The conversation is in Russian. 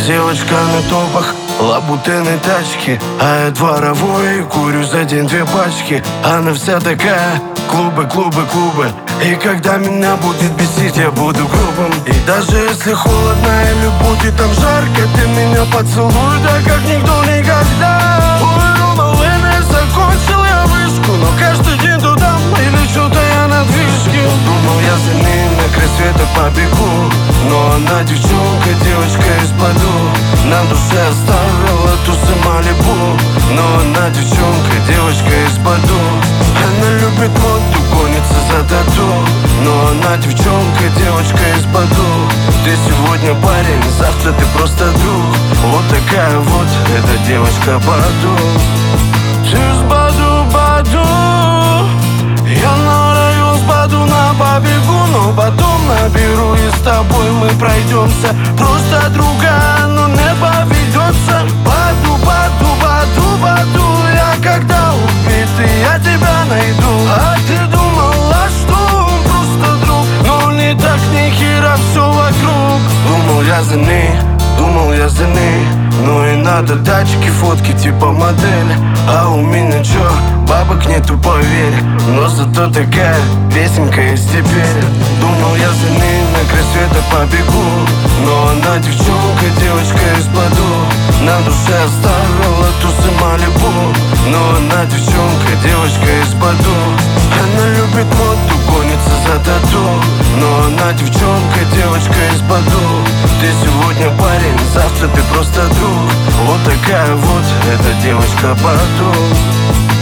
Девочка на топах, лабутены тачки, а я дворовой, курю за день 2 пачки. Она вся такая, клубы, клубы, клубы. И когда меня будет бесить, я буду грубым. И даже если холодно или будет там жарко, ты меня поцелуй, да как никто никогда. Ой, думал, закончил я вышку, но каждый день туда или что-то я на движке. Думал, я за ней на край света побегу, но она девчонка, девочка из-поду. На душе оставила тусы Малибу, но она девчонка, девочка из-поду. Она любит моду, гонится за тату, но она девчонка, девочка из-поду. Ты сегодня парень, завтра ты просто друг. Вот такая вот эта девочка Баду. Ты с Баду, Баду. Я на район с Баду на побегу, но потом наберу и с тобой мы пройдемся. Просто другая, но не поведется. Баду, Баду, Баду, Баду. Я когда убитый, я тебя найду. А ты думала, что он просто друг, но не так, ни хера все вокруг. Думал я за ней, думал я за ней. Ну и надо тачки, фотки типа модель. А у меня чё, бабок нету, поверь. Но зато такая песенка есть теперь. Думал я за ней на край света побегу, но она девчонка, девочка из-поду. На душе оставила тусы Малибу, но она девчонка, девочка из-поду. Она любит моду, гонится за тату, но она девчонка, девочка из-поду. Ты сегодня парень, завтра ты просто друг. Вот такая вот эта девочка Баду.